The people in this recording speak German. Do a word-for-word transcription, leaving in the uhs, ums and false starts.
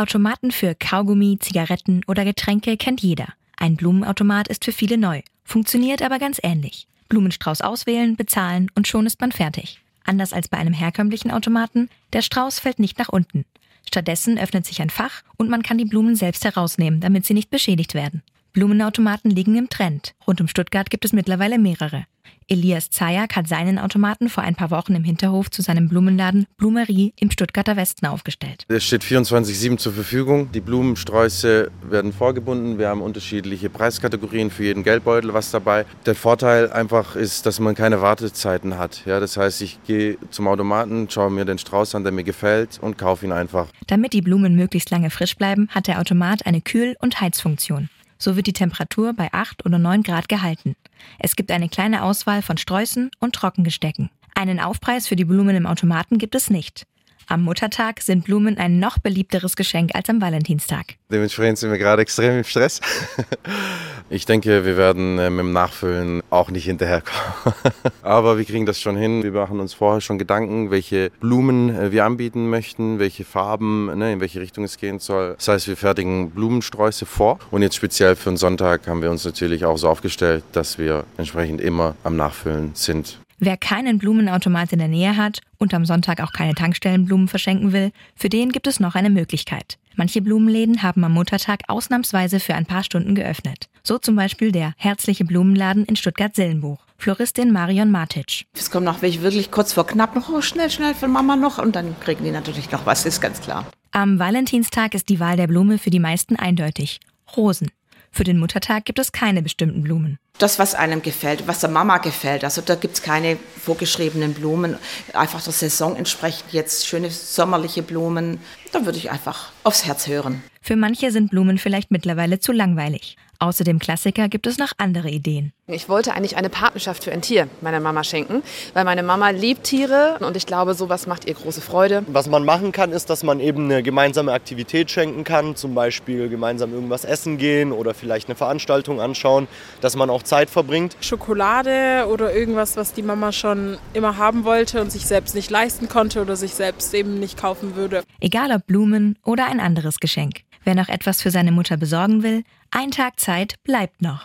Automaten für Kaugummi, Zigaretten oder Getränke kennt jeder. Ein Blumenautomat ist für viele neu, funktioniert aber ganz ähnlich. Blumenstrauß auswählen, bezahlen und schon ist man fertig. Anders als bei einem herkömmlichen Automaten, der Strauß fällt nicht nach unten. Stattdessen öffnet sich ein Fach und man kann die Blumen selbst herausnehmen, damit sie nicht beschädigt werden. Blumenautomaten liegen im Trend. Rund um Stuttgart gibt es mittlerweile mehrere. Elias Zayak hat seinen Automaten vor ein paar Wochen im Hinterhof zu seinem Blumenladen Blumerie im Stuttgarter Westen aufgestellt. Es steht vierundzwanzig sieben zur Verfügung. Die Blumensträuße werden vorgebunden. Wir haben unterschiedliche Preiskategorien für jeden Geldbeutel was dabei. Der Vorteil einfach ist, dass man keine Wartezeiten hat. Ja, das heißt, ich gehe zum Automaten, schaue mir den Strauß an, der mir gefällt und kaufe ihn einfach. Damit die Blumen möglichst lange frisch bleiben, hat der Automat eine Kühl- und Heizfunktion. So wird die Temperatur bei acht oder neun Grad gehalten. Es gibt eine kleine Auswahl von Sträußen und Trockengestecken. Einen Aufpreis für die Blumen im Automaten gibt es nicht. Am Muttertag sind Blumen ein noch beliebteres Geschenk als am Valentinstag. Dementsprechend sind wir gerade extrem im Stress. Ich denke, wir werden mit dem Nachfüllen auch nicht hinterherkommen. Aber wir kriegen das schon hin. Wir machen uns vorher schon Gedanken, welche Blumen wir anbieten möchten, welche Farben, in welche Richtung es gehen soll. Das heißt, wir fertigen Blumensträuße vor. Und jetzt speziell für den Sonntag haben wir uns natürlich auch so aufgestellt, dass wir entsprechend immer am Nachfüllen sind. Wer keinen Blumenautomat in der Nähe hat und am Sonntag auch keine Tankstellenblumen verschenken will, für den gibt es noch eine Möglichkeit. Manche Blumenläden haben am Muttertag ausnahmsweise für ein paar Stunden geöffnet. So zum Beispiel der Herzliche Blumenladen in Stuttgart-Sillenbuch. Floristin Marion Matic. Es kommen noch welche wirklich kurz vor knapp noch, oh, schnell, schnell für Mama noch und dann kriegen die natürlich noch was, ist ganz klar. Am Valentinstag ist die Wahl der Blume für die meisten eindeutig. Rosen. Für den Muttertag gibt es keine bestimmten Blumen. Das, was einem gefällt, was der Mama gefällt. Also da gibt es keine vorgeschriebenen Blumen. Einfach der Saison entsprechend jetzt schöne sommerliche Blumen. Da würde ich einfach aufs Herz hören. Für manche sind Blumen vielleicht mittlerweile zu langweilig. Außer dem Klassiker gibt es noch andere Ideen. Ich wollte eigentlich eine Patenschaft für ein Tier meiner Mama schenken, weil meine Mama liebt Tiere und ich glaube, sowas macht ihr große Freude. Was man machen kann, ist, dass man eben eine gemeinsame Aktivität schenken kann, zum Beispiel gemeinsam irgendwas essen gehen oder vielleicht eine Veranstaltung anschauen, dass man auch Zeit verbringt. Schokolade oder irgendwas, was die Mama schon immer haben wollte und sich selbst nicht leisten konnte oder sich selbst eben nicht kaufen würde. Egal ob Blumen oder ein anderes Geschenk. Wer noch etwas für seine Mutter besorgen will, ein Tag Zeit bleibt noch.